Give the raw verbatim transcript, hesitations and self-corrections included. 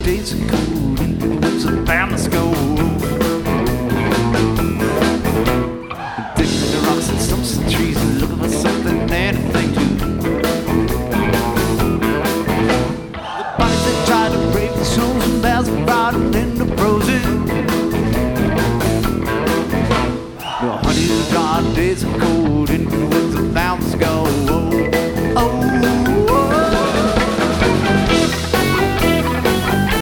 days are cool and people lives a bound to go.